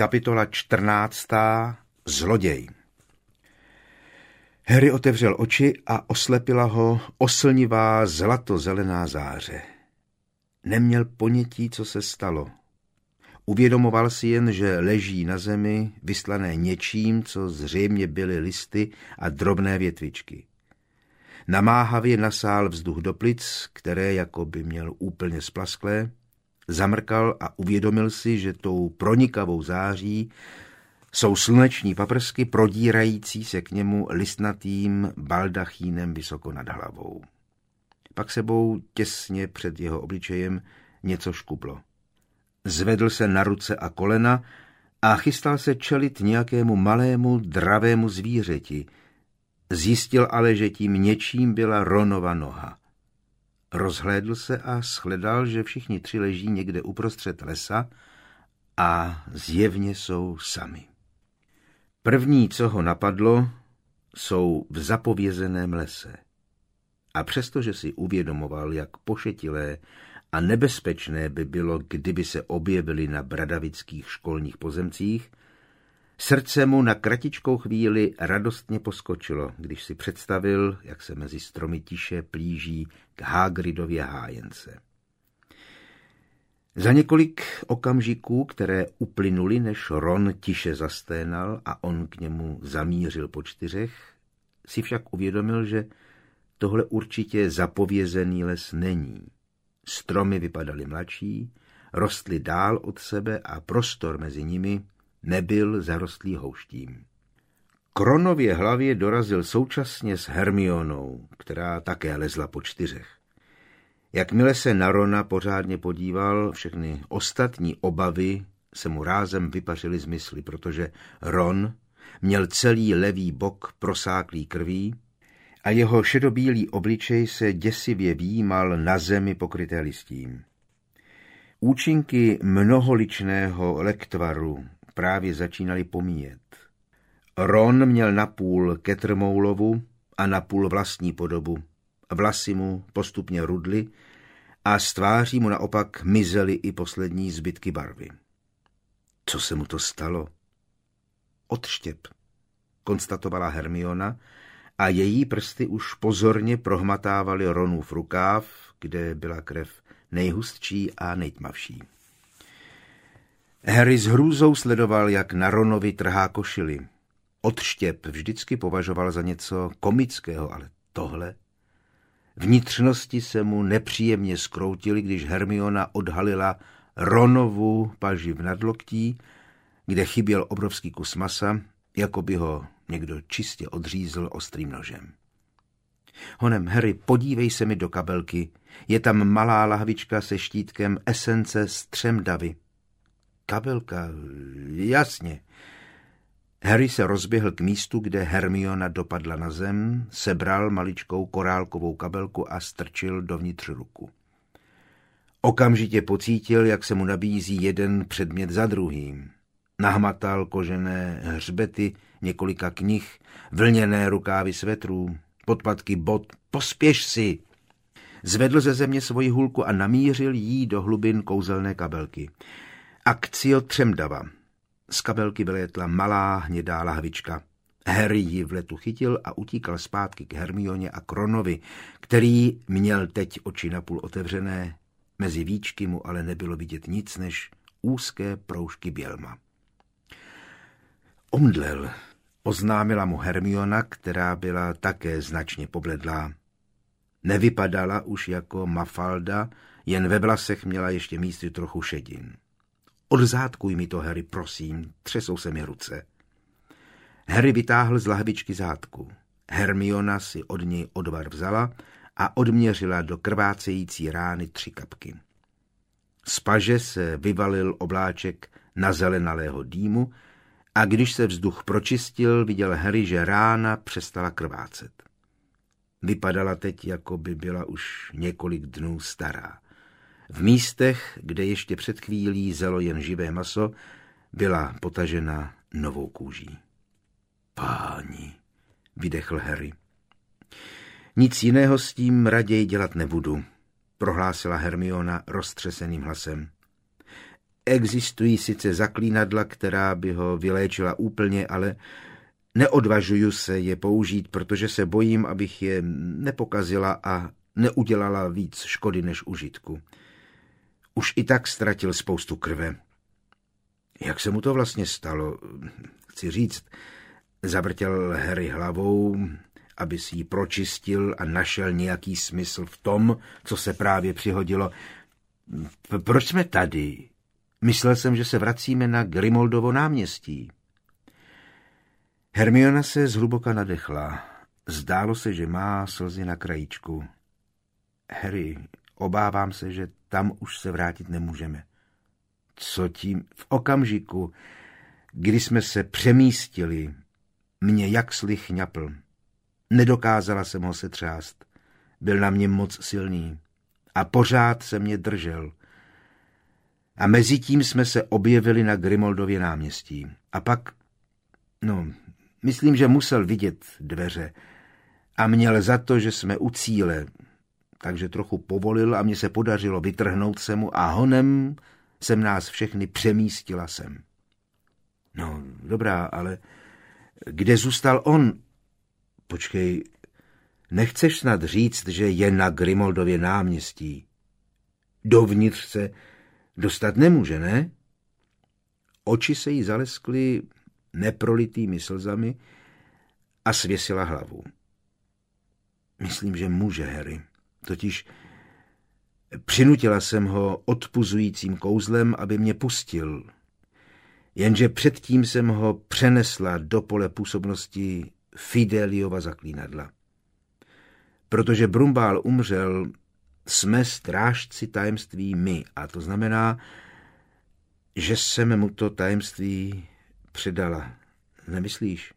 Kapitola 14. Zloděj. Harry otevřel oči a oslepila ho oslnivá zlatozelená záře. Neměl ponětí, co se stalo. Uvědomoval si jen, že leží na zemi, vyslané něčím, co zřejmě byly listy a drobné větvičky. Namáhavě nasál vzduch do plic, které jako by měl úplně splasklé, zamrkal a uvědomil si, že tou pronikavou září jsou sluneční paprsky prodírající se k němu listnatým baldachínem vysoko nad hlavou. Pak sebou těsně před jeho obličejem něco škublo. Zvedl se na ruce a kolena a chystal se čelit nějakému malému dravému zvířeti. Zjistil ale, že tím něčím byla Ronova noha. Rozhlédl se a shledal, že všichni tři leží někde uprostřed lesa a zjevně jsou sami. První, co ho napadlo, jsou v zapovězeném lese. A přestože si uvědomoval, jak pošetilé a nebezpečné by bylo, kdyby se objevili na bradavických školních pozemcích, srdce mu na kratičkou chvíli radostně poskočilo, když si představil, jak se mezi stromy tiše plíží k Hagridově hájence. Za několik okamžiků, které uplynuly, než Ron tiše zasténal a on k němu zamířil po 4, si však uvědomil, že tohle určitě zapovězený les není. Stromy vypadaly mladší, rostly dál od sebe a prostor mezi nimi nebyl zarostlý houštím. K Ronově hlavě dorazil současně s Hermionou, která také lezla po 4. Jakmile se na Rona pořádně podíval, všechny ostatní obavy se mu rázem vypařily z mysli, protože Ron měl celý levý bok prosáklý krví a jeho šedobílý obličej se děsivě výjímal na zemi pokryté listím. Účinky mnoholičného lektvaru právě začínaly pomíjet. Ron měl napůl Ketrmoulovu a napůl vlastní podobu. Vlasy mu postupně rudly a z tváří mu naopak mizely i poslední zbytky barvy. Co se mu to stalo? Odštěp, konstatovala Hermiona a její prsty už pozorně prohmatávaly Ronův rukáv, kde byla krev nejhustší a nejtmavší. Harry s hrůzou sledoval, jak na Ronovi trhá košili. Odštěp vždycky považoval za něco komického, ale tohle... Vnitřnosti se mu nepříjemně skroutily, když Hermiona odhalila Ronovu paži v nadloktí, kde chyběl obrovský kus masa, jako by ho někdo čistě odřízl ostrým nožem. Honem, Harry, podívej se mi do kabelky. Je tam malá lahvička se štítkem esence z Třemdavy. Kabelka, jasně. Harry se rozběhl k místu, kde Hermiona dopadla na zem, sebral maličkou korálkovou kabelku a strčil dovnitř ruku. Okamžitě pocítil, jak se mu nabízí jeden předmět za druhým. Nahmatal kožené hřbety několika knih, vlněné rukávy svetrů, podpatky bot. Pospěš si! Zvedl ze země svoji hůlku a namířil jí do hlubin kouzelné kabelky. Akcio Třemdava. Z kabelky vylétla malá hnědá lahvička. Harry ji v letu chytil a utíkal zpátky k Hermioně a k Ronovi, který měl teď oči napůl otevřené. Mezi víčky mu ale nebylo vidět nic než úzké proužky bělma. Omdlel, oznámila mu Hermiona, která byla také značně pobledlá. Nevypadala už jako Mafalda, jen ve vlasech měla ještě místy trochu šedin. Odzátkuj mi to, Harry, prosím, třesou se mi ruce. Harry vytáhl z lahvičky zátku. Hermiona si od něj odvar vzala a odměřila do krvácející rány 3 kapky. Z paže se vyvalil obláček nazelenalého dýmu a když se vzduch pročistil, viděl Harry, že rána přestala krvácet. Vypadala teď, jako by byla už několik dnů stará. V místech, kde ještě před chvílí zelo jen živé maso, byla potažena novou kůží. Páni, vydechl Harry. Nic jiného s tím raději dělat nebudu, prohlásila Hermiona roztřeseným hlasem. Existují sice zaklínadla, která by ho vyléčila úplně, ale neodvažuju se je použít, protože se bojím, abych je nepokazila a neudělala víc škody než užitku. Už i tak ztratil spoustu krve. Jak se mu to vlastně stalo? Chci říct, zavrtěl Harry hlavou, aby si ji pročistil a našel nějaký smysl v tom, co se právě přihodilo. Proč jsme tady? Myslel jsem, že se vracíme na Grimoldovo náměstí. Hermiona se zhluboka nadechla. Zdálo se, že má slzy na krajíčku. Harry, obávám se, že tam už se vrátit nemůžeme. Co tím? V okamžiku, kdy jsme se přemístili, mě jak slich ňapl. Nedokázala jsem ho setřást. Byl na mě moc silný. A pořád se mě držel. A mezi tím jsme se objevili na Grimoldově náměstí. A pak, myslím, že musel vidět dveře. A měl za to, že jsme u cíle. Takže trochu povolil a mně se podařilo vytrhnout se mu a honem jsem nás všechny přemístila sem. No, dobrá, ale kde zůstal on? Počkej, nechceš snad říct, že je na Grimoldově náměstí? Dovnitř se dostat nemůže, ne? Oči se jí zaleskly neprolitými slzami a svěsila hlavu. Myslím, že může, Harry. Totiž přinutila jsem ho odpuzujícím kouzlem, aby mě pustil. Jenže předtím jsem ho přenesla do pole působnosti Fideliova zaklínadla. Protože Brumbál umřel, jsme strážci tajemství my, a to znamená, že jsem mu to tajemství předala. Nemyslíš?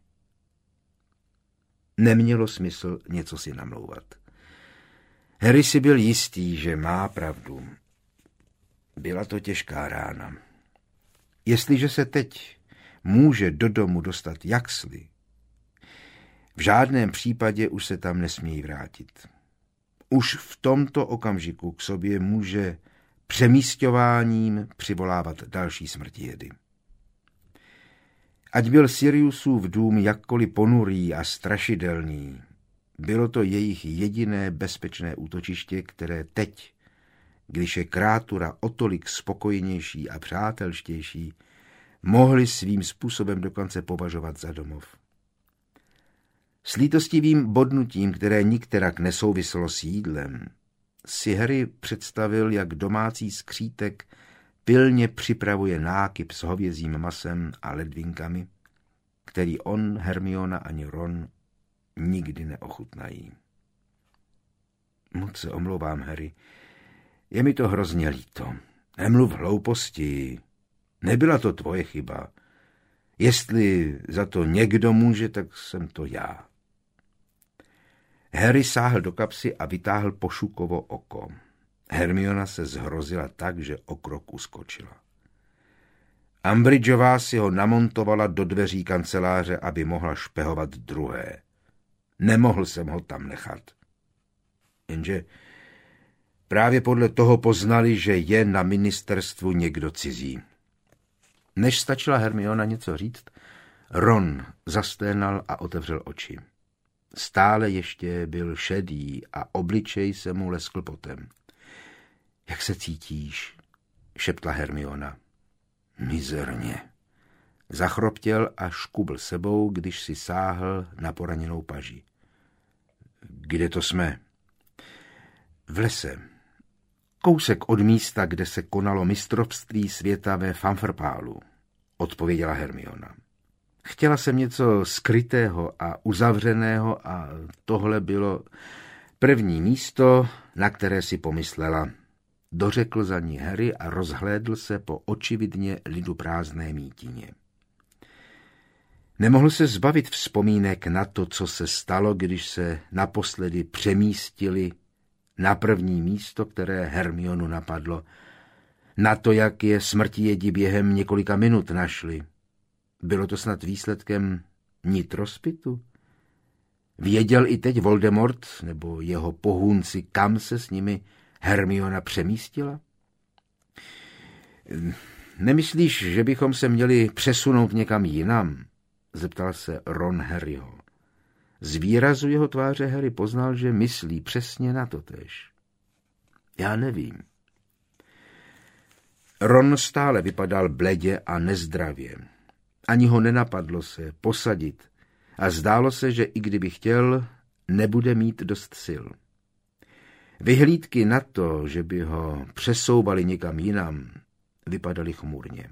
Nemělo smysl něco si namlouvat. Harry si byl jistý, že má pravdu. Byla to těžká rána. Jestliže se teď může do domu dostat Jaxly, v žádném případě už se tam nesmějí vrátit. Už v tomto okamžiku k sobě může přemísťováním přivolávat další smrtijedy. Ať byl Siriusův dům jakkoliv ponurý a strašidelný, bylo to jejich jediné bezpečné útočiště, které teď, když je kreatura o tolik spokojnější a přátelštější, mohli svým způsobem dokonce považovat za domov. S lítostivým bodnutím, které nikterak nesouviselo s jídlem, si Harry představil, jak domácí skřítek pilně připravuje nákyp s hovězím masem a ledvinkami, který on, Hermiona ani Ron nikdy neochutnají. Moc se omlouvám, Harry. Je mi to hrozně líto. Nemluv hlouposti. Nebyla to tvoje chyba. Jestli za to někdo může, tak jsem to já. Harry sáhl do kapsy a vytáhl Pošukovo oko. Hermiona se zhrozila tak, že o krok uskočila. Umbridgeová si ho namontovala do dveří kanceláře, aby mohla špehovat druhé. Nemohl jsem ho tam nechat. Jenže právě podle toho poznali, že je na ministerstvu někdo cizí. Než stačila Hermiona něco říct, Ron zasténal a otevřel oči. Stále ještě byl šedý a obličej se mu leskl potem. Jak se cítíš? Šeptla Hermiona. Mizerně. Zachroptěl a škubl sebou, když si sáhl na poraněnou paži. Kde to jsme? V lese. Kousek od místa, kde se konalo mistrovství světa ve Fanferpálu, odpověděla Hermiona. Chtěla jsem něco skrytého a uzavřeného a tohle bylo první místo, na které si pomyslela. Dořekl za ní Harry a rozhlédl se po očividně liduprázdné mítině. Nemohl se zbavit vzpomínek na to, co se stalo, když se naposledy přemístili na první místo, které Hermionu napadlo. Na to, jak je smrtijedi během několika minut našli. Bylo to snad výsledkem nitrospitu? Věděl i teď Voldemort nebo jeho pohůnci, kam se s nimi Hermiona přemístila? nemyslíš, že bychom se měli přesunout někam jinam? Zeptal se Ron Harryho. Z výrazu jeho tváře Harry poznal, že myslí přesně na to též. Já nevím. Ron stále vypadal bledě a nezdravě. Ani ho nenapadlo se posadit a zdálo se, že i kdyby chtěl, nebude mít dost sil. Vyhlídky na to, že by ho přesouvali někam jinam, vypadaly chmurně.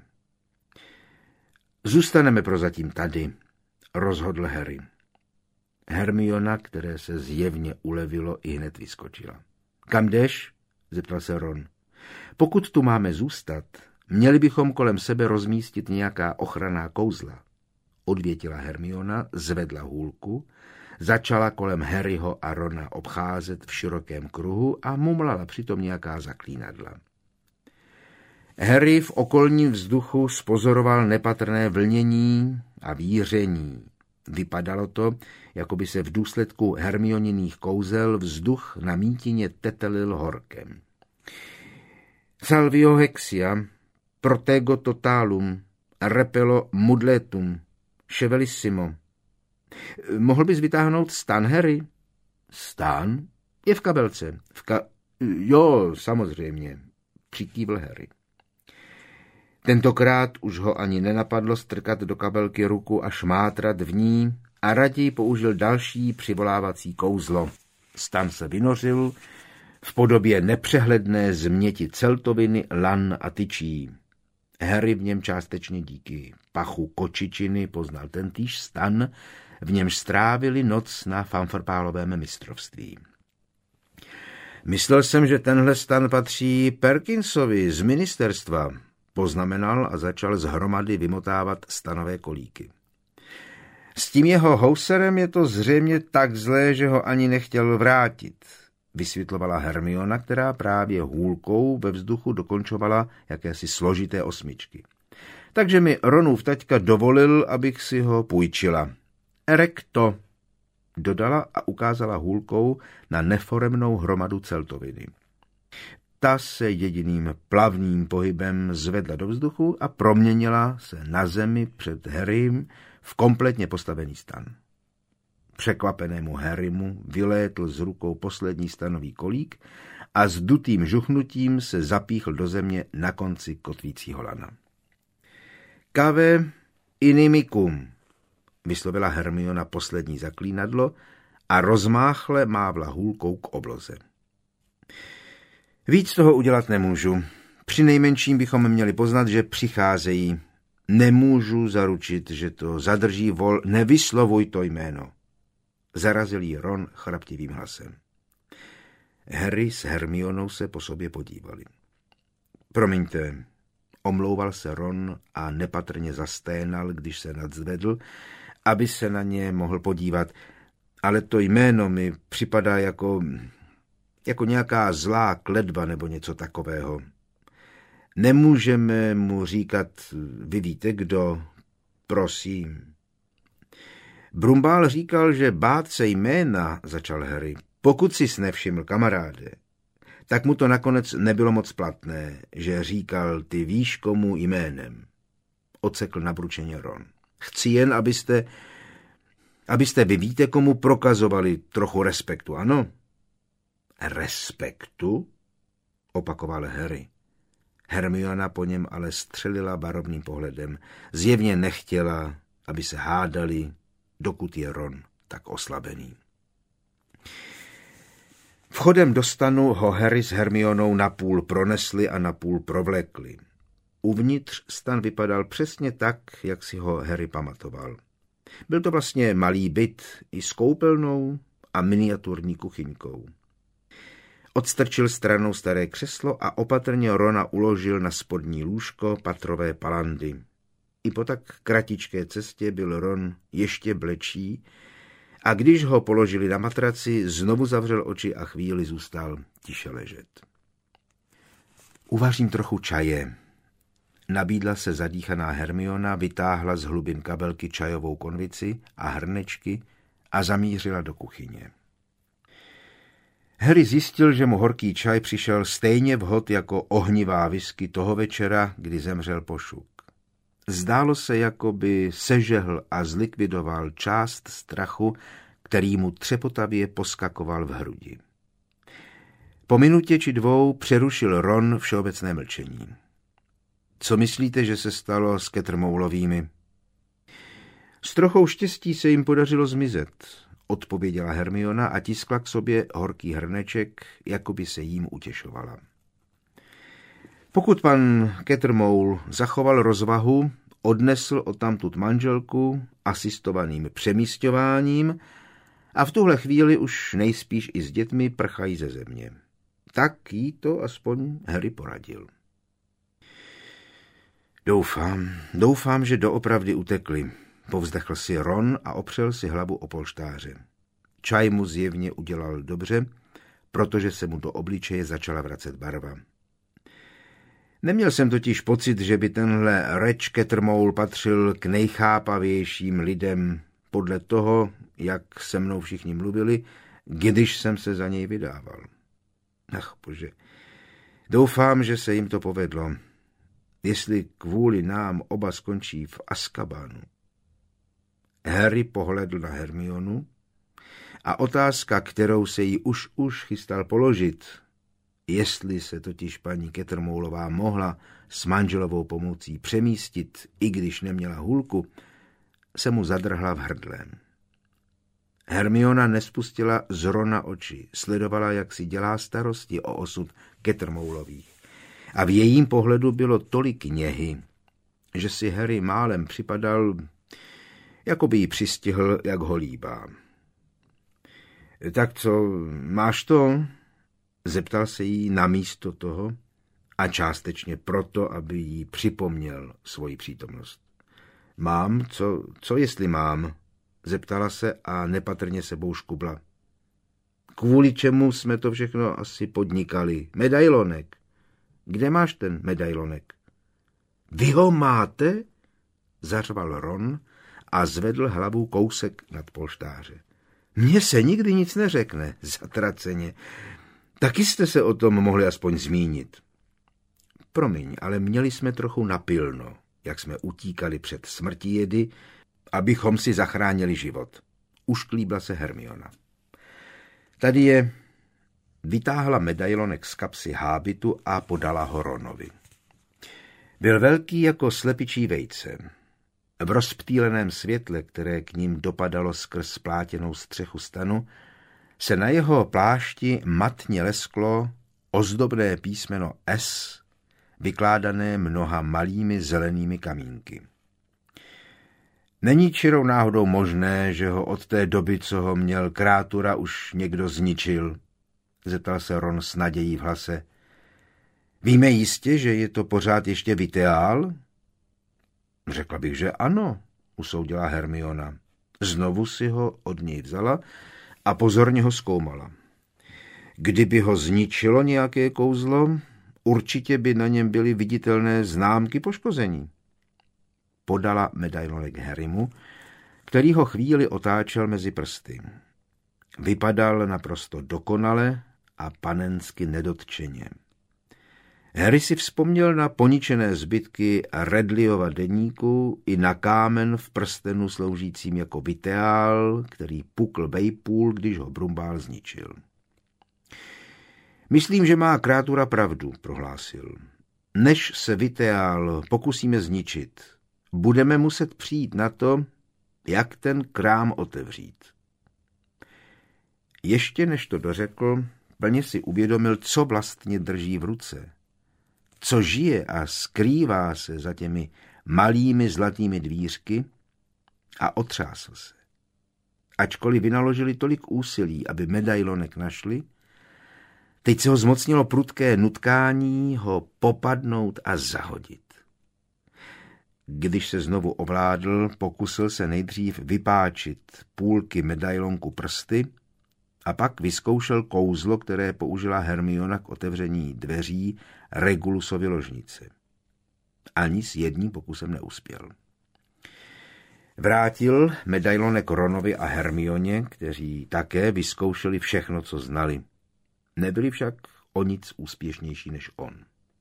Zůstaneme prozatím tady, rozhodl Harry. Hermiona, které se zjevně ulevilo, i hned vyskočila. Kam jdeš? Zeptal se Ron. Pokud tu máme zůstat, měli bychom kolem sebe rozmístit nějaká ochranná kouzla. Odvětila Hermiona, zvedla hůlku, začala kolem Harryho a Rona obcházet v širokém kruhu a mumlala přitom nějaká zaklínadla. Harry v okolním vzduchu spozoroval nepatrné vlnění a víření. Vypadalo to, jako by se v důsledku Hermioniných kouzel vzduch na mítině tetelil horkem. Salvio hexia, protego totalum, repelo mudletum, chevelissimo. Mohl bys vytáhnout stan, Harry? Stan? Je v kabelce. Jo, samozřejmě, přikývl Harry. Tentokrát už ho ani nenapadlo strkat do kabelky ruku a šmátrat v ní a raději použil další přivolávací kouzlo. Stan se vynořil v podobě nepřehledné změti celtoviny, lan a tyčí. Harry v něm částečně díky pachu kočičiny poznal tentýž stan, v němž strávili noc na fanfarpálovém mistrovství. Myslel jsem, že tenhle stan patří Perkinsovi z ministerstva, poznamenal a začal z hromady vymotávat stanové kolíky. S tím jeho houserem je to zřejmě tak zlé, že ho ani nechtěl vrátit, vysvětlovala Hermiona, která právě hůlkou ve vzduchu dokončovala jakési složité osmičky. Takže mi Ronův taťka dovolil, abych si ho půjčila. Erekto, dodala a ukázala hůlkou na neforemnou hromadu celtoviny. Ta se jediným plavným pohybem zvedla do vzduchu a proměnila se na zemi před Harrym v kompletně postavený stan. Překvapenému Harrymu vylétl z rukou poslední stanový kolík a s dutým žuchnutím se zapíchl do země na konci kotvícího lana. Cave inimicum, vyslovila Hermiona poslední zaklínadlo a rozmáchle mávla hůlkou k obloze. Víc toho udělat nemůžu. Přinejmenším bychom měli poznat, že přicházejí. Nemůžu zaručit, že to zadrží vol. Nevyslovuj to jméno. Zarazil jí Ron chraptivým hlasem. Harry s Hermionou se po sobě podívali. Promiňte, omlouval se Ron a nepatrně zasténal, když se nadzvedl, aby se na ně mohl podívat, ale to jméno mi připadá jako nějaká zlá kletba nebo něco takového. Nemůžeme mu říkat, vy víte kdo, prosím. Brumbál říkal, že bát se jména, začal Harry. Pokud jsi nevšiml, kamaráde, tak mu to nakonec nebylo moc platné, že říkal, ty víš komu jménem. Ocekl nabručeně Ron. Chci jen, abyste vy víte komu prokazovali trochu respektu, ano? Respektu? Opakoval Harry. Hermiona po něm ale střelila barovným pohledem. Zjevně nechtěla, aby se hádali, dokud je Ron tak oslabený. Vchodem do stanu ho Harry s Hermionou napůl pronesli a napůl provlekli. Uvnitř stan vypadal přesně tak, jak si ho Harry pamatoval. Byl to vlastně malý byt i s koupelnou a miniaturní kuchyňkou. Odstrčil stranou staré křeslo a opatrně Rona uložil na spodní lůžko patrové palandy. I po tak kratičké cestě byl Ron ještě blečí a když ho položili na matraci, znovu zavřel oči a chvíli zůstal tiše ležet. Uvařím trochu čaje. Nabídla se zadýchaná Hermiona, vytáhla z hlubin kabelky čajovou konvici a hrnečky a zamířila do kuchyně. Harry zjistil, že mu horký čaj přišel stejně vhod jako ohnivá whisky toho večera, kdy zemřel Pošuk. Zdálo se, jako by sežehl a zlikvidoval část strachu, který mu třepotavě poskakoval v hrudi. Po minutě či dvou přerušil Ron všeobecné mlčení. Co myslíte, že se stalo s Cattermoulovými? S trochou štěstí se jim podařilo zmizet, odpověděla Hermiona a tiskla k sobě horký hrneček, jako by se jím utěšovala. Pokud pan Cattermoule zachoval rozvahu, odnesl odtamtud manželku asistovaným přemísťováním a v tuhle chvíli už nejspíš i s dětmi prchají ze země. Tak jí to aspoň Harry poradil. Doufám, že doopravdy utekli, povzdechl si Ron a opřel si hlavu o polštáře. Čaj mu zjevně udělal dobře, protože se mu do obličeje začala vracet barva. Neměl jsem totiž pocit, že by tenhle Reč Cattermoule patřil k nejchápavějším lidem podle toho, jak se mnou všichni mluvili, když jsem se za něj vydával. Ach bože, doufám, že se jim to povedlo. Jestli kvůli nám oba skončí v Azkabanu. Harry pohledl na Hermionu a otázka, kterou se jí už chystal položit, jestli se totiž paní Cattermoulová mohla s manželovou pomocí přemístit, i když neměla hůlku, se mu zadrhla v hrdle. Hermiona nespustila z Rona oči, sledovala, jak si dělá starosti o osud Cattermoulových. A v jejím pohledu bylo tolik něhy, že si Harry málem připadal, jako by jí přistihl, jak ho líbá. Tak co, máš to? Zeptal se jí namísto toho a částečně proto, aby jí připomněl svoji přítomnost. Mám? Co jestli mám? Zeptala se a nepatrně sebou škubla. Kvůli čemu jsme to všechno asi podnikali? Medailonek. Kde máš ten medailonek? Vy ho máte? Zařval Ron a zvedl hlavu kousek nad polštáře. Mně se nikdy nic neřekne, zatraceně. Taky jste se o tom mohli aspoň zmínit. Promiň, ale měli jsme trochu napilno, jak jsme utíkali před smrtí Jedy, abychom si zachránili život. Ušklíbla se Hermiona. Tady je... Vytáhla medailonek z kapsy hábitu a podala ho Ronovi. Byl velký jako slepičí vejce. V rozptýleném světle, které k ním dopadalo skrz plátěnou střechu stanu, se na jeho plášti matně lesklo ozdobné písmeno S, vykládané mnoha malými zelenými kamínky. Není čirou náhodou možné, že ho od té doby, co ho měl Krátura, už někdo zničil? Zeptal se Ron s nadějí v hlase. Víme jistě, že je to pořád ještě Viteál? Řekla bych, že ano, usoudila Hermiona. Znovu si ho od něj vzala a pozorně ho zkoumala. Kdyby ho zničilo nějaké kouzlo, určitě by na něm byly viditelné známky poškození. Podala medailonek Harrymu, který ho chvíli otáčel mezi prsty. Vypadal naprosto dokonale a panensky nedotčeně. Harry si vzpomněl na poničené zbytky Redleyova deníku i na kámen v prstenu sloužícím jako Viteál, který pukl vejpůl, když ho Brumbál zničil. Myslím, že má Krátura pravdu, prohlásil. Než se Viteál pokusíme zničit, budeme muset přijít na to, jak ten krám otevřít. Ještě než to dořekl, plně si uvědomil, co vlastně drží v ruce. Co žije a skrývá se za těmi malými zlatými dvířky a otřásl se. Ačkoliv vynaložili tolik úsilí, aby medailonek našli, teď se ho zmocnilo prudké nutkání ho popadnout a zahodit. Když se znovu ovládl, pokusil se nejdřív vypáčit půlky medailonku prsty a pak vyzkoušel kouzlo, které použila Hermiona k otevření dveří Regulusovy ložnice. Ani s jedním pokusem neuspěl. Vrátil medailonek Ronovi a Hermioně, kteří také vyzkoušeli všechno, co znali. Nebyli však o nic úspěšnější než on.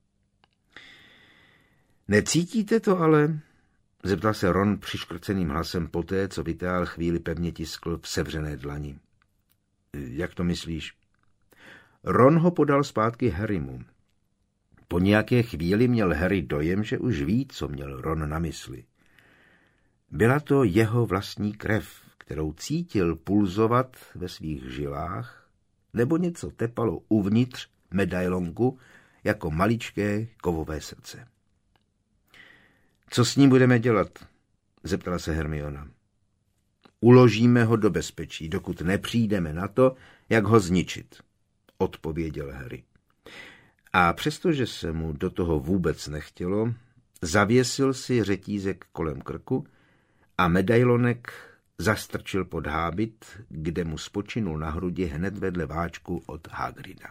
Necítíte to ale? Zeptal se Ron přiškrceným hlasem poté, co Viteál chvíli pevně tiskl v sevřené dlani. Jak to myslíš? Ron ho podal zpátky Harrymu. Po nějaké chvíli měl Harry dojem, že už ví, co měl Ron na mysli. Byla to jeho vlastní krev, kterou cítil pulzovat ve svých žilách, nebo něco tepalo uvnitř medailonku jako maličké kovové srdce. Co s ním budeme dělat? Zeptala se Hermiona. Uložíme ho do bezpečí, dokud nepřijdeme na to, jak ho zničit, odpověděl Harry. A přestože se mu do toho vůbec nechtělo, zavěsil si řetízek kolem krku a medailonek zastrčil pod hábit, kde mu spočinul na hrudi hned vedle váčku od Hagrida.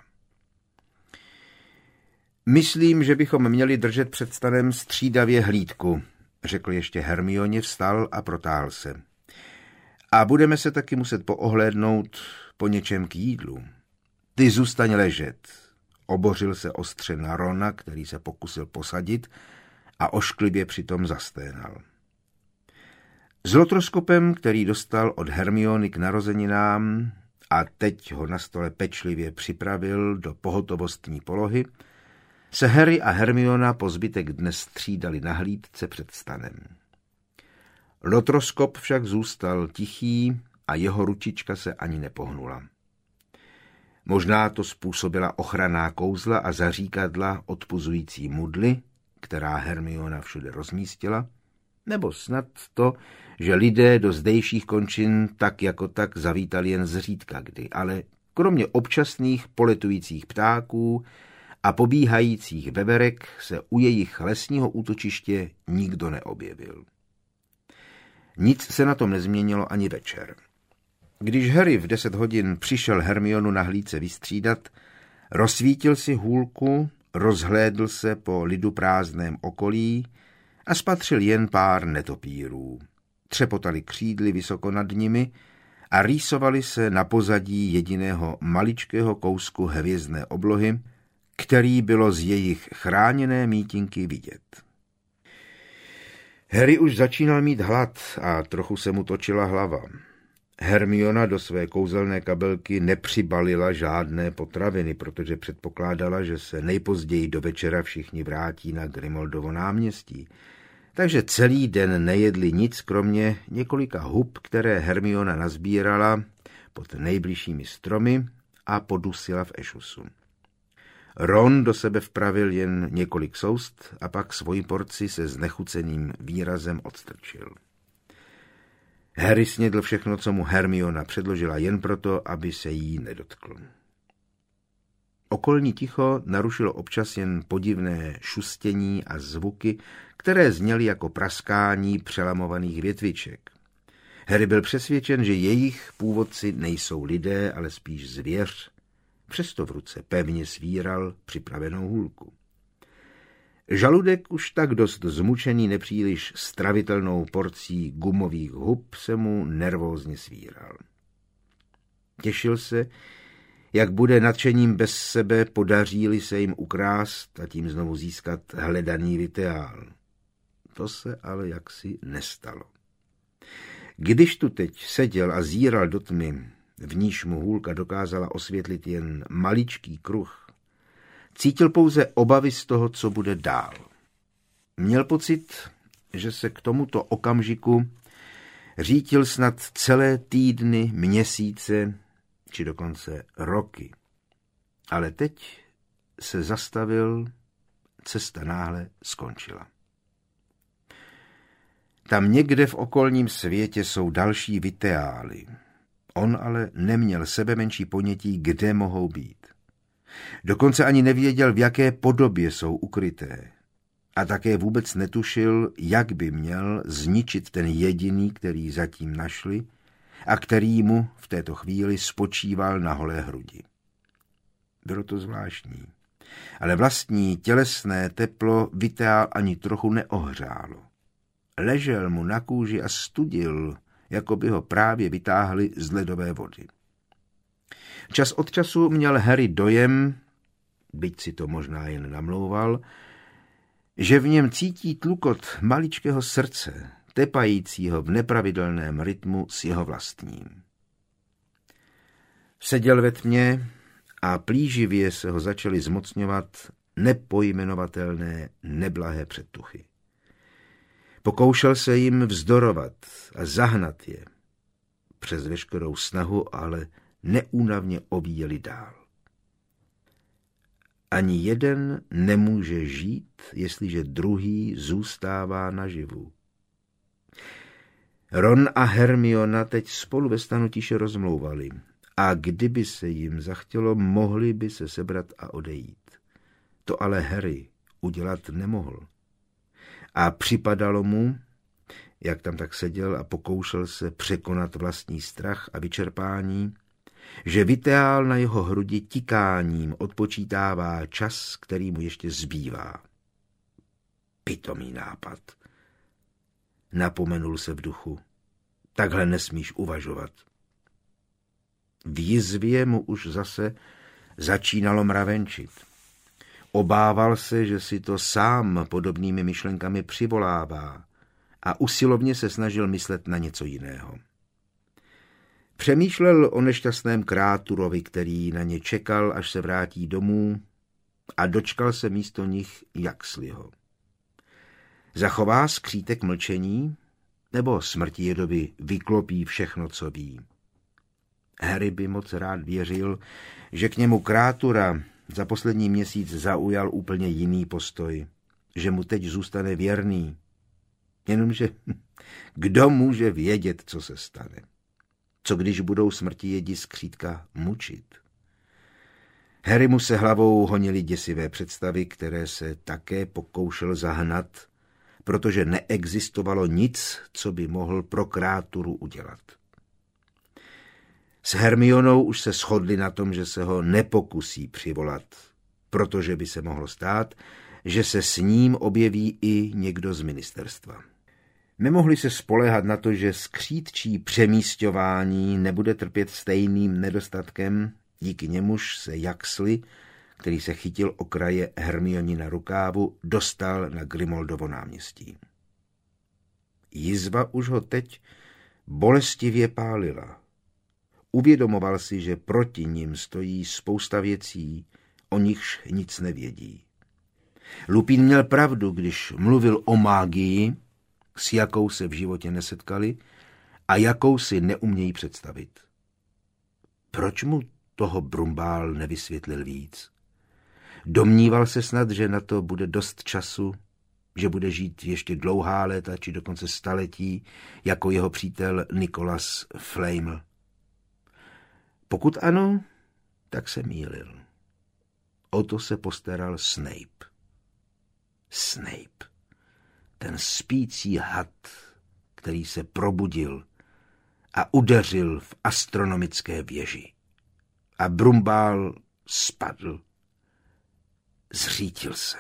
Myslím, že bychom měli držet před stanem střídavě hlídku, řekl ještě Hermioně, vstal a protáhl se. A budeme se taky muset poohlédnout po něčem k jídlu. Ty zůstaň ležet. Obořil se ostře na Rona, který se pokusil posadit a ošklivě přitom zasténal. S lotroskopem, který dostal od Hermiony k narozeninám a teď ho na stole pečlivě připravil do pohotovostní polohy, se Harry a Hermiona po zbytek dne střídali na hlídce před stanem. Lotroskop však zůstal tichý a jeho ručička se ani nepohnula. Možná to způsobila ochranná kouzla a zaříkadla odpuzující mudly, která Hermiona všude rozmístila, nebo snad to, že lidé do zdejších končin tak jako tak zavítali jen zřídka kdy, ale kromě občasných poletujících ptáků a pobíhajících veverek se u jejich lesního útočiště nikdo neobjevil. Nic se na tom nezměnilo ani večer. Když Harry v 10 hodin přišel Hermionu na hlídce vystřídat, rozsvítil si hůlku, rozhlédl se po lidu prázdném okolí a spatřil jen pár netopírů. Třepotali křídly vysoko nad nimi a rýsovali se na pozadí jediného maličkého kousku hvězdné oblohy, který bylo z jejich chráněné mítinky vidět. Harry už začínal mít hlad a trochu se mu točila hlava. Hermiona do své kouzelné kabelky nepřibalila žádné potraviny, protože předpokládala, že se nejpozději do večera všichni vrátí na Grimoldovo náměstí. Takže celý den nejedli nic kromě několika hub, které Hermiona nazbírala pod nejbližšími stromy a podusila v ešusu. Ron do sebe vpravil jen několik soust a pak svoji porci se znechuceným výrazem odstrčil. Harry snědl všechno, co mu Hermiona předložila, jen proto, aby se jí nedotkl. Okolní ticho narušilo občas jen podivné šustění a zvuky, které zněly jako praskání přelamovaných větviček. Harry byl přesvědčen, že jejich původci nejsou lidé, ale spíš zvěř. Přesto v ruce pevně svíral připravenou hůlku. Žaludek už tak dost zmučený nepříliš stravitelnou porcí gumových hub se mu nervózně svíral. Těšil se, jak bude nadšením bez sebe, podaří-li se jim ukrást a tím znovu získat hledaný Viteál. To se ale jaksi nestalo. Když tu teď seděl a zíral do tmy, v níž mu hůlka dokázala osvětlit jen maličký kruh, cítil pouze obavy z toho, co bude dál. Měl pocit, že se k tomuto okamžiku řítil snad celé týdny, měsíce, či dokonce roky. Ale teď se zastavil, cesta náhle skončila. Tam někde v okolním světě jsou další Viteály. On ale neměl sebemenší ponětí, kde mohou být. Dokonce ani nevěděl, v jaké podobě jsou ukryté. A také vůbec netušil, jak by měl zničit ten jediný, který zatím našli a který mu v této chvíli spočíval na holé hrudi. Bylo to zvláštní, ale vlastní tělesné teplo Viteál ani trochu neohřálo. Ležel mu na kůži a studil, jako by ho právě vytáhli z ledové vody. Čas od času měl Harry dojem, byť si to možná jen namlouval, že v něm cítí tlukot maličkého srdce, tepajícího v nepravidelném rytmu s jeho vlastním. Seděl ve tmě a plíživě se ho začaly zmocňovat nepojmenovatelné neblahé předtuchy. Pokoušel se jim vzdorovat a zahnat je. Přes veškerou snahu ale neúnavně ovíjeli dál. Ani jeden nemůže žít, jestliže druhý zůstává naživu. Ron a Hermiona teď spolu ve stanu tiše rozmlouvali a kdyby se jim zachtělo, mohli by se sebrat a odejít. To ale Harry udělat nemohl. A připadalo mu, jak tam tak seděl a pokoušel se překonat vlastní strach a vyčerpání, že Viteál na jeho hrudi tikáním odpočítává čas, který mu ještě zbývá. Pitomý nápad. Napomenul se v duchu. Takhle nesmíš uvažovat. V jizvě mu už zase začínalo mravenčit. Obával se, že si to sám podobnými myšlenkami přivolává a usilovně se snažil myslet na něco jiného. Přemýšlel o nešťastném kráturovi, který na ně čekal, až se vrátí domů, a dočkal se místo nich Yaxleyho. Zachová skřítek mlčení, nebo smrtijedovi vyklopí všechno, co ví? Harry by moc rád věřil, že k němu krátura za poslední měsíc zaujal úplně jiný postoj, že mu teď zůstane věrný. Jenomže kdo může vědět, co se stane? Co když budou smrtijedi skřítka mučit? Harry mu se hlavou honily děsivé představy, které se také pokoušel zahnat, protože neexistovalo nic, co by mohl pro kráturu udělat. S Hermionou už se shodli na tom, že se ho nepokusí přivolat, protože by se mohlo stát, že se s ním objeví i někdo z ministerstva. Nemohli se spoléhat na to, že skřítčí přemísťování nebude trpět stejným nedostatkem, díky němuž se Yaxley, který se chytil okraje Hermionina rukávu, dostal na Grimoldovo náměstí. Jizva už ho teď bolestivě pálila. Uvědomoval si, že proti nim stojí spousta věcí, o nichž nic nevědí. Lupin měl pravdu, když mluvil o mágii, s jakou se v životě nesetkali a jakou si neumějí představit. Proč mu toho Brumbál nevysvětlil víc? Domníval se snad, že na to bude dost času, že bude žít ještě dlouhá léta, či dokonce staletí, jako jeho přítel Nicholas Flamel. Pokud ano, tak se mýlil. O to se postaral Snape. Snape. Ten spící had, který se probudil a udeřil v astronomické věži. A Brumbál spadl. Zřítil se.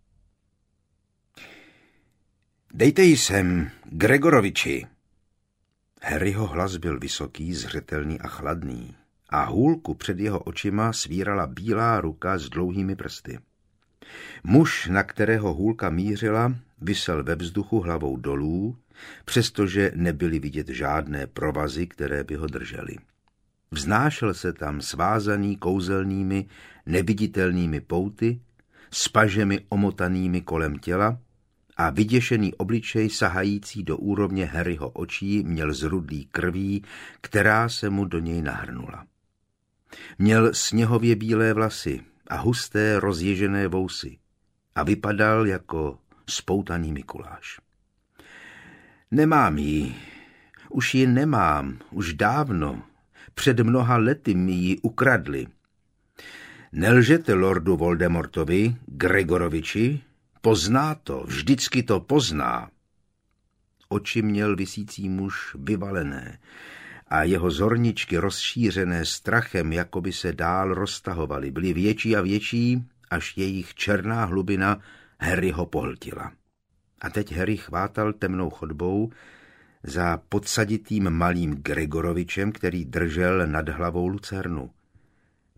Dejte ji sem, Gregoroviči. Harryho hlas byl vysoký, zřetelný a chladný a hůlku před jeho očima svírala bílá ruka s dlouhými prsty. Muž, na kterého hůlka mířila, visel ve vzduchu hlavou dolů, přestože nebyly vidět žádné provazy, které by ho držely. Vznášel se tam svázaný kouzelnými, neviditelnými pouty, s pažemi omotanými kolem těla a vyděšený obličej sahající do úrovně Harryho očí měl zrudlý krví, která se mu do něj nahrnula. Měl sněhově bílé vlasy a husté rozježené vousy a vypadal jako spoutaný Mikuláš. Nemám ji, už ji nemám, už dávno, před mnoha lety mi ji ukradli. Nelžete lordu Voldemortovi, Gregoroviči, pozná to, vždycky to pozná. Oči měl visící muž vyvalené a jeho zorničky rozšířené strachem, jako by se dál roztahovaly, byly větší a větší, až jejich černá hlubina Harryho pohltila. A teď Harry chvátal temnou chodbou za podsaditým malým Gregorovičem, který držel nad hlavou lucernu.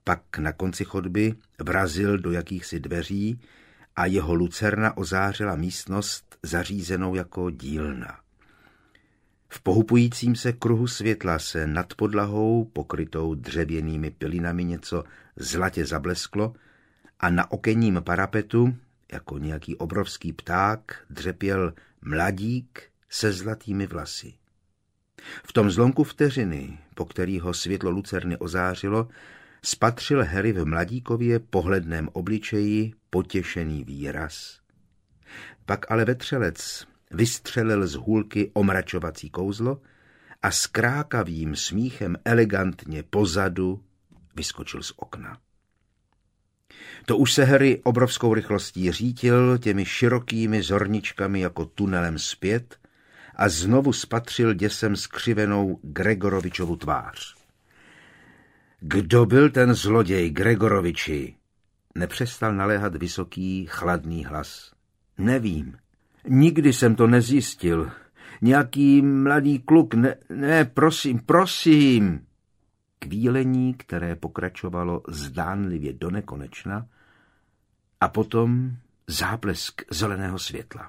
Pak na konci chodby vrazil do jakýchsi dveří a jeho lucerna ozářila místnost zařízenou jako dílna. V pohupujícím se kruhu světla se nad podlahou, pokrytou dřevěnými pilinami, něco zlatě zablesklo a na okenním parapetu, jako nějaký obrovský pták, dřepěl mladík se zlatými vlasy. V tom zlomku vteřiny, po který ho světlo lucerny ozářilo, spatřil Harry v mladíkově pohledném obličeji potěšený výraz. Pak ale vetřelec vystřelil z hůlky omračovací kouzlo a s krákavým smíchem elegantně pozadu vyskočil z okna. To už se Harry obrovskou rychlostí řítil těmi širokými zorničkami jako tunelem zpět a znovu spatřil děsem skřivenou Gregorovičovu tvář. Kdo byl ten zloděj, Gregoroviči? Nepřestal naléhat vysoký, chladný hlas. Nevím. Nikdy jsem to nezjistil. Nějaký mladý kluk, ne, prosím. Kvílení, které pokračovalo zdánlivě do nekonečna a potom záblesk zeleného světla.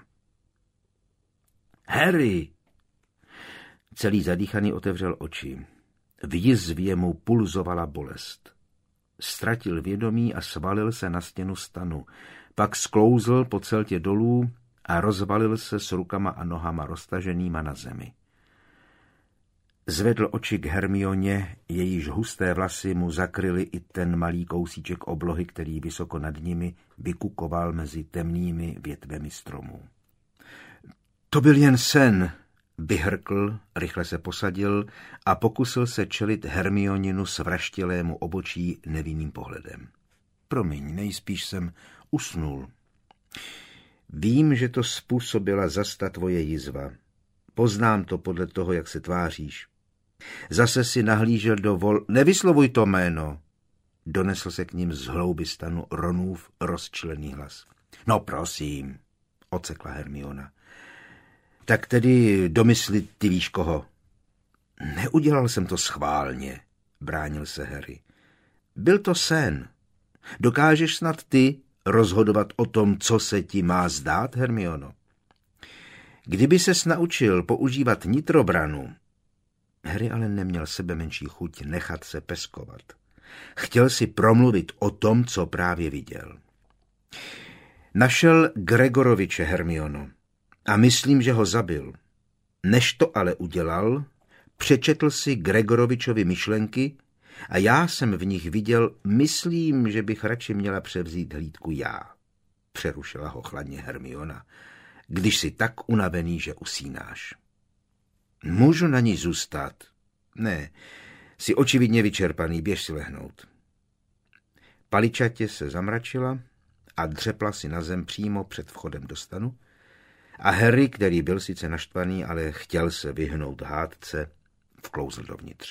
Harry! Celý zadýchaný otevřel oči. V jizvě mu pulzovala bolest. Ztratil vědomí a svalil se na stěnu stanu. Pak sklouzl po celtě dolů a rozvalil se s rukama a nohama roztaženýma na zemi. Zvedl oči k Hermioně, jejíž husté vlasy mu zakryly i ten malý kousíček oblohy, který vysoko nad nimi vykukoval mezi temnými větvemi stromů. To byl jen sen, vyhrkl, rychle se posadil a pokusil se čelit Hermioninu svraštělému obočí nevinným pohledem. Promiň, nejspíš jsem usnul. Vím, že to způsobila zasta tvoje jizva. Poznám to podle toho, jak se tváříš. Zase si nahlížel do Nevyslovuj to jméno. Donesl se k ním z hlouby stanu Ronův rozčilený hlas. No prosím, ocekla Hermiona. Tak tedy domyslit ty víš koho. Neudělal jsem to schválně, bránil se Harry. Byl to sen. Dokážeš snad ty rozhodovat o tom, co se ti má zdát, Hermiono? Kdyby ses naučil používat nitrobranu, Harry ale neměl sebe menší chuť nechat se peskovat. Chtěl si promluvit o tom, co právě viděl. Našel Gregoroviče, Hermiono, a myslím, že ho zabil. Než to ale udělal, přečetl si Gregorovičovi myšlenky a já jsem v nich viděl, myslím, že bych radši měla převzít hlídku já. Přerušila ho chladně Hermiona. Když jsi tak unavený, že usínáš. Můžu na ní zůstat? Ne, jsi očividně vyčerpaný, běž si lehnout. Paličatě se zamračila a dřepla si na zem přímo před vchodem do stanu a Harry, který byl sice naštvaný, ale chtěl se vyhnout hádce, vklouzl dovnitř.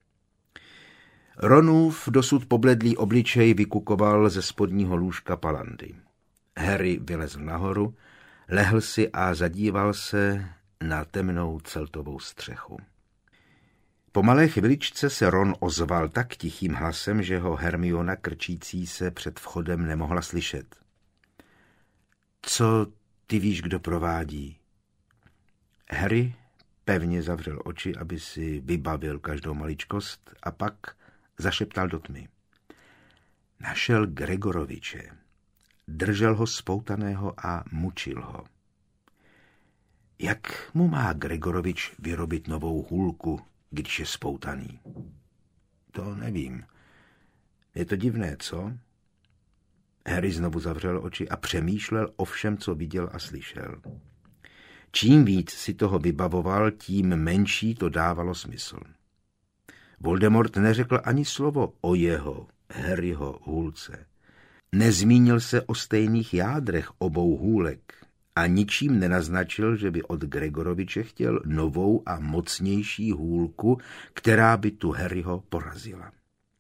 Ronův dosud pobledlý obličej vykukoval ze spodního lůžka Palandy. Harry vylezl nahoru, lehl si a zadíval se na temnou celtovou střechu. Po malé chviličce se Ron ozval tak tichým hlasem, že ho Hermiona krčící se před vchodem nemohla slyšet. Co ty víš, kdo provádí? Harry pevně zavřel oči, aby si vybavil každou maličkost a pak zašeptal do tmy. Našel Gregoroviče. Držel ho spoutaného a mučil ho. Jak mu má Gregorovič vyrobit novou hůlku, když je spoutaný? To nevím. Je to divné, co? Harry znovu zavřel oči a přemýšlel o všem, co viděl a slyšel. Čím víc si toho vybavoval, tím menší to dávalo smysl. Voldemort neřekl ani slovo o jeho, Harryho, hůlce. Nezmínil se o stejných jádrech obou hůlek a ničím nenaznačil, že by od Gregoroviče chtěl novou a mocnější hůlku, která by tu Harryho porazila.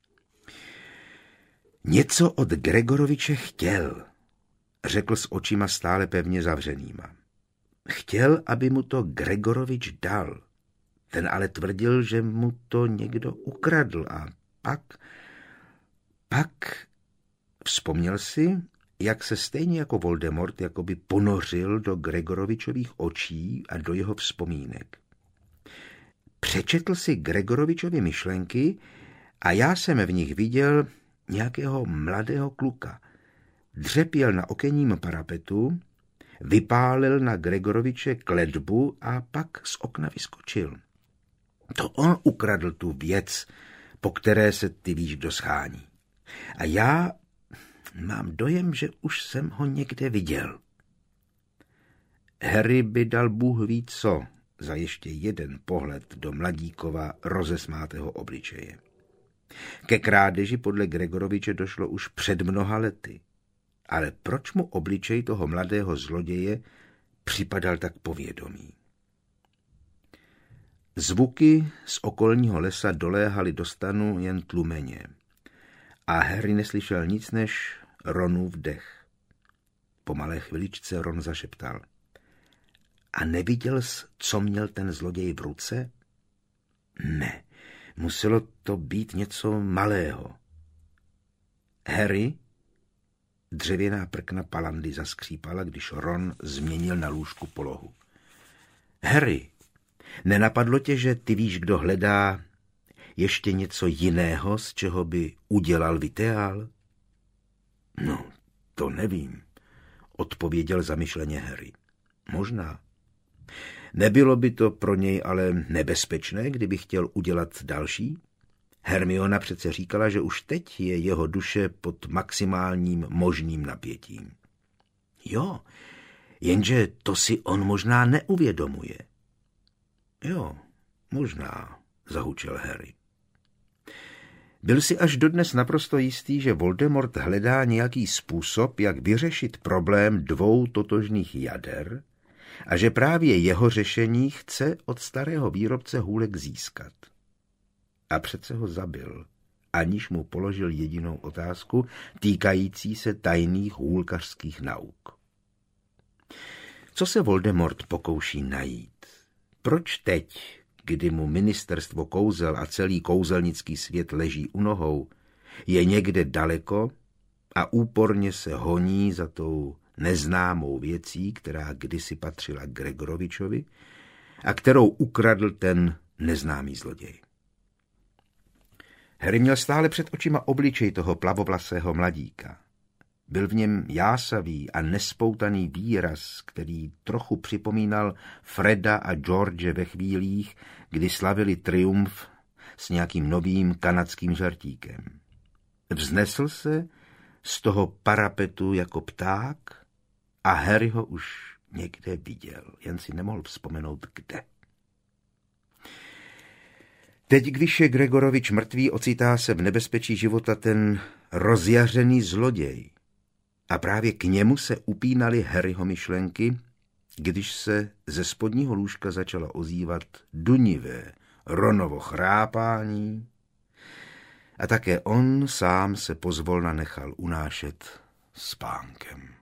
Něco od Gregoroviče chtěl, řekl s očima stále pevně zavřenýma. Chtěl, aby mu to Gregorovič dal. Ten ale tvrdil, že mu to někdo ukradl a pak... Pak vzpomněl si, jak se stejně jako Voldemort jakoby ponořil do Gregorovičových očí a do jeho vzpomínek. Přečetl si Gregorovičovy myšlenky a já jsem v nich viděl nějakého mladého kluka. Dřepěl na okenním parapetu, vypálil na Gregoroviče kletbu a pak z okna vyskočil. To on ukradl tu věc, po které se ty víš, kdo schání. A já mám dojem, že už jsem ho někde viděl. Harry by dal Bůh ví co za ještě jeden pohled do mladíkova rozesmátého obličeje. Ke krádeži podle Gregoroviče došlo už před mnoha lety. Ale proč mu obličej toho mladého zloděje připadal tak povědomý? Zvuky z okolního lesa doléhaly do stanu jen tlumeně. A Harry neslyšel nic než Ronův dech. Po malé chviličce Ron zašeptal. A neviděl jsi, co měl ten zloděj v ruce? Ne, muselo to být něco malého. Harry? Dřevěná prkna Palandy zaskřípala, když Ron změnil na lůžku polohu. Harry, nenapadlo tě, že ty víš, kdo hledá ještě něco jiného, z čeho by udělal Viteál? No, to nevím, odpověděl zamyšleně Harry. Možná. Nebylo by to pro něj ale nebezpečné, kdyby chtěl udělat další? Hermiona přece říkala, že už teď je jeho duše pod maximálním možným napětím. Jo, jenže to si on možná neuvědomuje. Jo, možná, zahučel Harry. Byl si až dodnes naprosto jistý, že Voldemort hledá nějaký způsob, jak vyřešit problém dvou totožných jader a že právě jeho řešení chce od starého výrobce hůlek získat. A přece ho zabil, aniž mu položil jedinou otázku týkající se tajných hůlkařských nauk. Co se Voldemort pokouší najít? Proč teď, kdy mu ministerstvo kouzel a celý kouzelnický svět leží u nohou, je někde daleko a úporně se honí za tou neznámou věcí, která kdysi patřila Gregorovičovi a kterou ukradl ten neznámý zloděj? Harry měl stále před očima obličej toho plavovlasého mladíka. Byl v něm jásavý a nespoutaný výraz, který trochu připomínal Freda a George ve chvílích, kdy slavili triumf s nějakým novým kanadským žartíkem. Vznesl se z toho parapetu jako pták a Harry ho už někde viděl, jen si nemohl vzpomenout kde. Teď, když je Gregorovič mrtvý, ocitá se v nebezpečí života ten rozjařený zloděj. A právě k němu se upínaly Harryho myšlenky, když se ze spodního lůžka začalo ozývat dunivé Ronovo chrápání a také on sám se pozvolna nechal unášet spánkem.